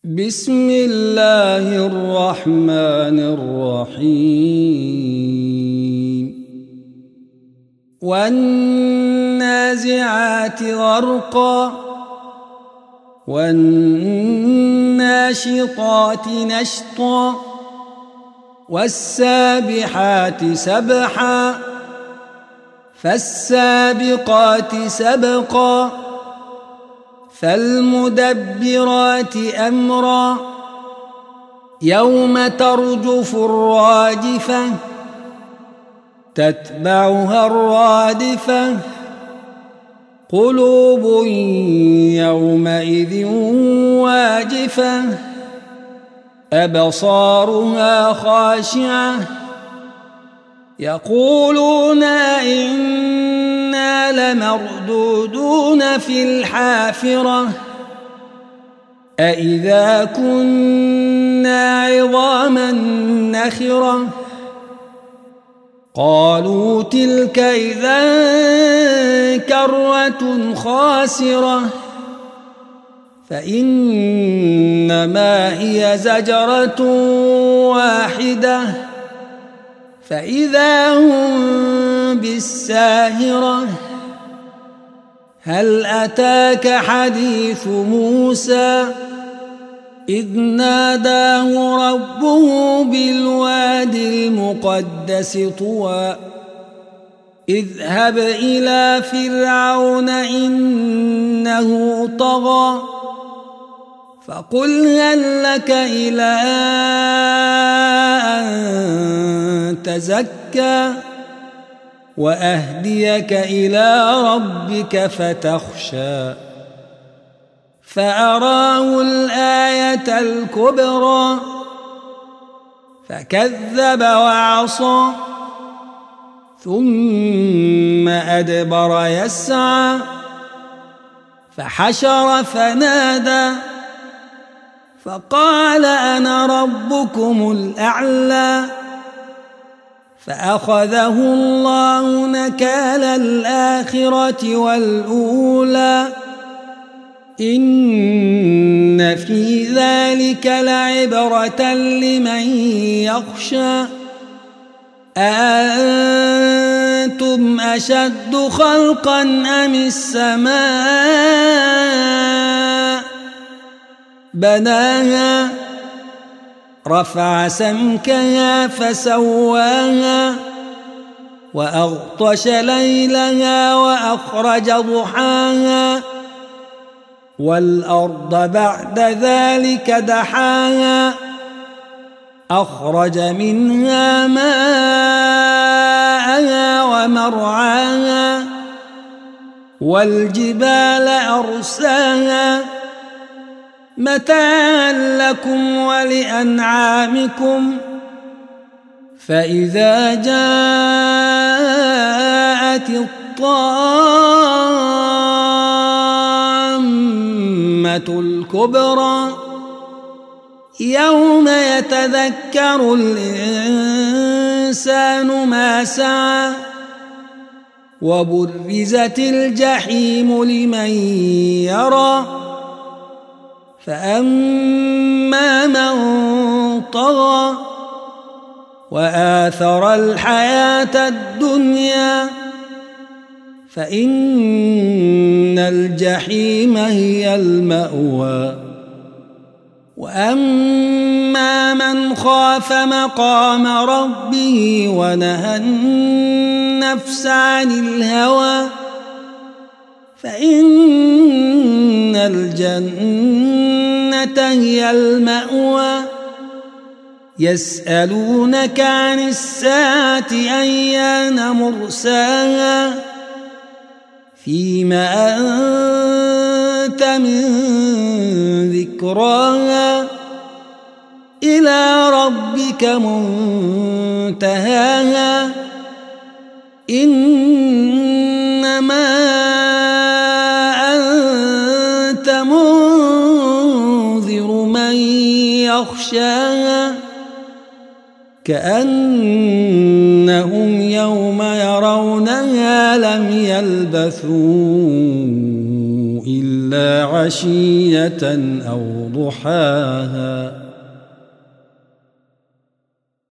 بسم الله الرحمن الرحيم والنازعات غرقا والناشطات نشطا والسابحات سبحا فالسابقات سبقا فالمدبرات أمرا يوم ترجف الراجفة تتبعها الرادفة قلوب يومئذ واجفة أبصارها خاشعة يقولون إنا لمردودون في الحافرة أإذا كنا عظاما نخرة قالوا تلك إذا كرة خاسرة فإنما هي زجرة واحدة فإذا هم بالساهرة هل أتاك حديث موسى إذ ناداه ربه بالوادي المقدس طوى اذهب إلى فرعون إنه طغى فقل هل لك إلى أن تزكى وأهديك إلى ربك فتخشى فأراه الآية الكبرى فكذب وعصى ثم أدبر يسعى فحشر فنادى فقال أنا ربكم الأعلى فأخذه الله نكال الآخرة والأولى إن في ذلك لعبرة لمن يخشى أأنتم أشد خلقا أم السماء بناها رفع سمكها فسواها وأغطش ليلها وأخرج ضحاها والأرض بعد ذلك دحاها أخرج منها ماءها ومرعاها والجبال أرساها متاعا لكم ولأنعامكم فإذا جاءت الطامة الكبرى يوم يتذكر الإنسان ما سعى وبرزت الجحيم لمن يرى فأما من طغى وآثر الحياة الدنيا فإن الجحيم هي المأوى وأما من خاف مقام ربه ونهى النفس عن الهوى فإن الجنة هي المأوى يسألونك عن الساعة أيان مرساها فيما أنت من ذكراها إلى ربك منتهاها إنما أنت منذر من يخشاها كأنهم يوم يرونها لم يلبثوا إلا وعشية أو ضحاها